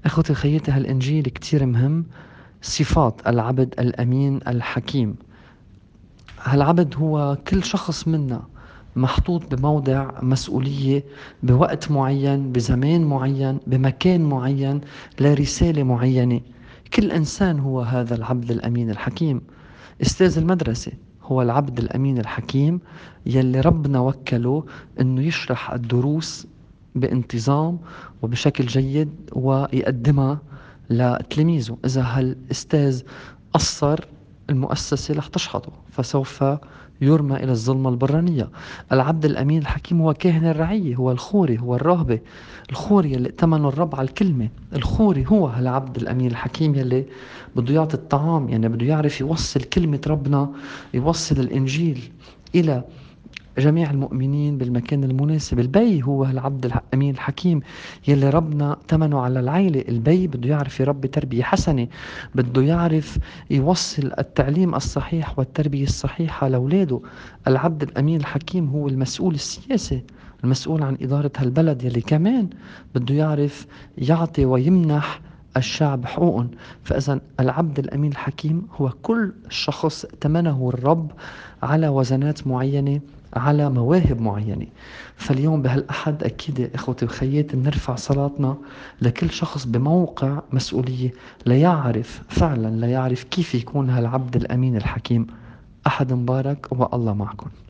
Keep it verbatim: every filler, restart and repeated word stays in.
إخوتي خيتي هالإنجيل كتير مهم. صفات العبد الأمين الحكيم. هالعبد هو كل شخص منا محطوط بموضع مسؤولية، بوقت معين، بزمان معين، بمكان معين، لرسالة معينة. كل إنسان هو هذا العبد الأمين الحكيم. أستاذ المدرسة هو العبد الأمين الحكيم يلي ربنا وكله أنه يشرح الدروس بانتظام وبشكل جيد ويقدمها لتلاميذه. إذا هالأستاذ قصر، المؤسسة رح تشحطه، فسوف يرمى إلى الظلمة البرانية. العبد الأمين الحكيم هو كاهن الرعية، هو الخوري، هو الراهبة. الخوري اللي ائتمنوا الرب على الكلمة. الخوري هو العبد الأمين الحكيم يلي بده يعطي الطعام، يعني بده يعرف يوصل كلمة ربنا، يوصل الإنجيل إلى جميع المؤمنين بالمكان المناسب. البي هو العبد الأمين الحكيم يلي ربنا تمنه على العيلة. البي بده يعرف يربي تربية حسنة، بده يعرف يوصل التعليم الصحيح والتربية الصحيحة لأولاده. العبد الأمين الحكيم هو المسؤول السياسي، المسؤول عن إدارة هالبلد، يلي كمان بده يعرف يعطي ويمنح الشعب حقوق. فإذا العبد الأمين الحكيم هو كل شخص ائتمنه الرب على وزنات معينة، على مواهب معينة. فاليوم بهالأحد أكيد يا إخوتي وخياتي بنرفع صلاتنا لكل شخص بموقع مسؤولية، ليعرف فعلا، ليعرف كيف يكون هالعبد الأمين الحكيم. أحد مبارك والله معكم.